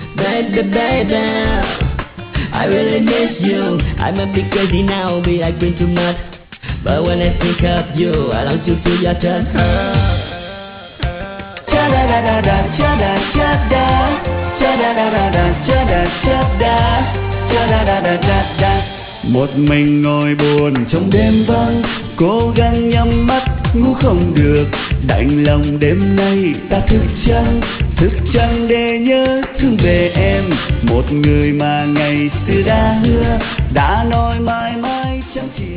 Baby, baby, I really miss you. I might be crazy now, be acting too much, but when I think of you, I long to feel your touch. Cha da da da da, cha da cha da, cha da da da da, cha da cha da, cha da da da da da. Một mình ngồi buồn trong đêm vắng, cố gắng nhắm mắt ngủ không được, đành lòng đêm nay ta thức trắng để nhớ thương về em, một người mà ngày xưa đã hứa, đã nói mãi mãi chẳng chỉ